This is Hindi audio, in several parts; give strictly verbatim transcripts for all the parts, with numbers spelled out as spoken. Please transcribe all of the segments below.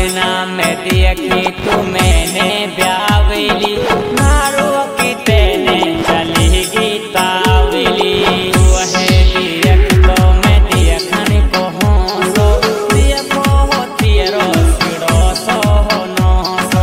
सपना में देखी तू मैंने ब्यावली नारो की तेने चली गीतावली वह दियक तो मैं दियखन को हूँ सो दियको हो तेरो सिड़ो सो हो नो सो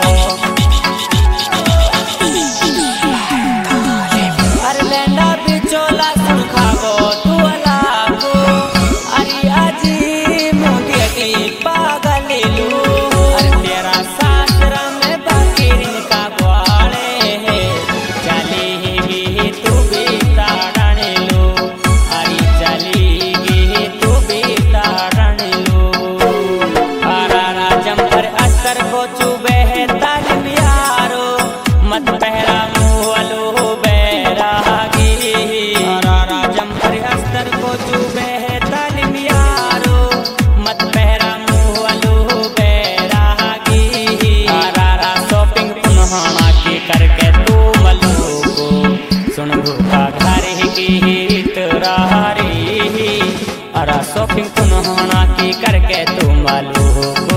अरे लेंडा बिचोला सुन खाबो तू अलागो अरे आजी मुझे की पागल लू अरे तेरा सासरा में बकरीन का ग्वाले है चली गी तू भी ताड़न लो अरे चली गी तू भी ताड़न लो हरा राजम पर अस्तर को चुबे है तालिम यारो मत पहरा मुहलो बैरागी हरा राजम पर अस्तर को चुबे है तालिम यारो मत पहरा मुहलो बैरागी हरा रा शॉपिंग पुनहाना की करके तू मलो को सुन भूखा घर की हित रहारी हरा शॉपिंग पुनहाना की करके तू मलो को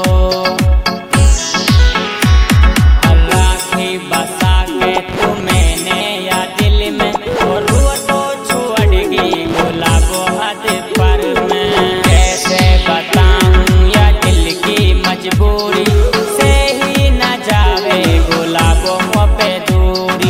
अल्लाह की बसा के तू मैंने या दिल में और वो तो छुड़गी गुलाबो हद पर मैं कैसे बताऊं या दिल की मजबूरी से ही न जावे गुलाबो पे दूरी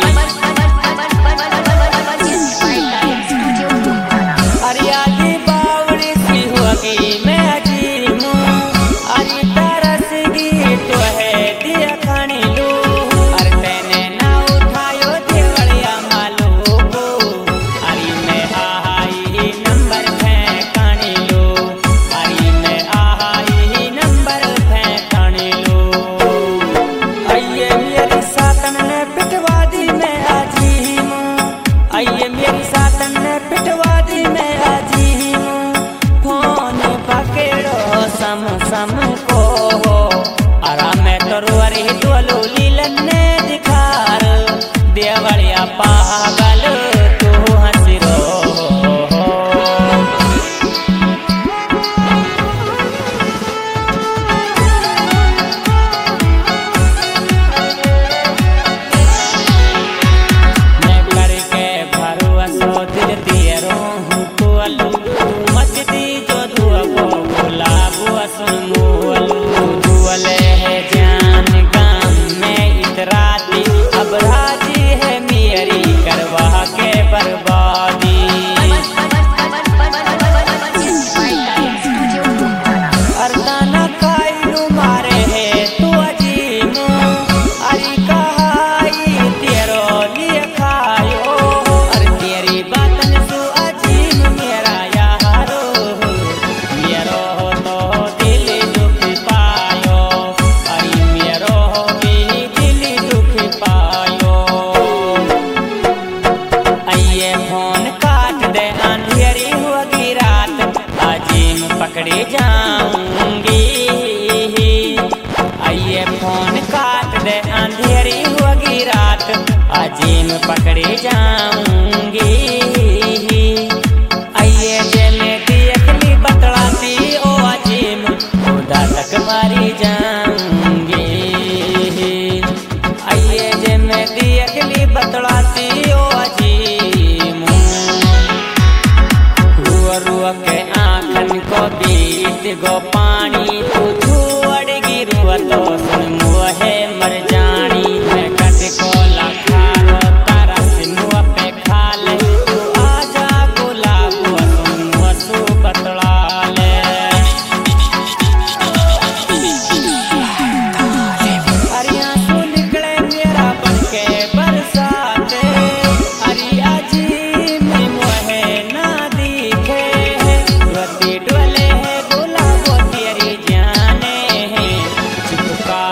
अरे आदि बावड़ी सी होगी मैं अजीमू अरे तरसगी तो है दिया खानी लो अरे तेने ना उठायो देवड़िया मालो को अरे मैं आहाई नंबर फेंकानी लो अरे मैं आहाई नंबर फेंकानी लो आइए मेरी सातन ने पिटवा दी मैं अजीमू आइए मेरी सातन ने पिटवा दी मैं अजीमू फोन पकड़ो सम सम को अरा मैं तोरवरी डोलो लीलन ने दिखार देवड़िया पागल तू हंसरो मैं करके भरोसा दिल तेरो हूँ तो अलू मत दी जो दुआ को गुलाबो सुन मुअलू दुअले है जान गाम में इतराती अब राजी है मेरी करवा के बर्बादी अरदाना कायलू मारे है तू अजीमो अरे कहाई तेरो लिए खायो अरे तेरी बातन सु अजीम मेरा यारो मेरो तो दिल दुख पायो अरे मेरो भी दिल दुख पायो आइए फोन काट दे अंधेरी होगी रात अजीम पकड़े जाऊंगी आइए फोन काट दे अंधेरी होगी रात अजीम पकड़े जाऊंगी आइए जे मैं देखली बतलाती ओ अजीम खुदा तक मारी जाऊंगी आइए जे मैं देखली बतलाती ओ अजीम रुआ रुआ के आँखन को बीत गो पानी तू छुअड़गी रुआ तो सुन मुहे मर जानी मैं कट को लखारो तारा से मुँह पे खा ले तू आजा गुलाबो सुन मुँह सु बतला ले अरे आंसू निकले मेरा बनके बरसाते अरे आजी में मुहे ना दिखे रति डोले है गुलाबो तेरी जाने है चुपका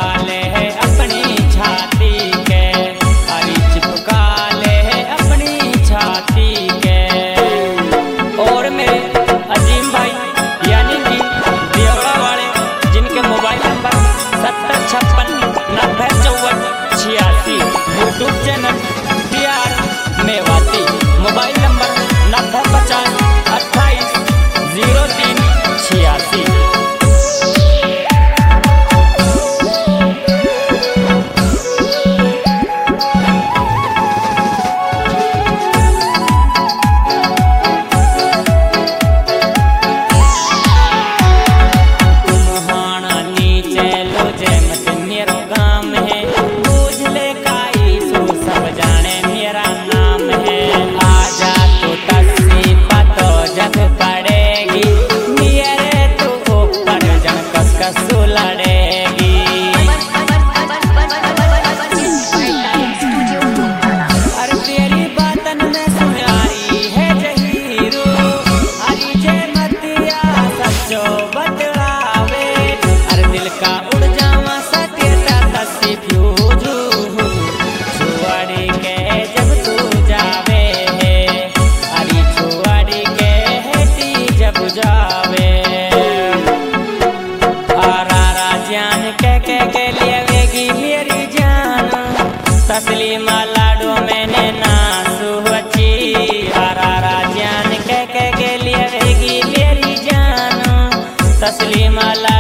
असली मला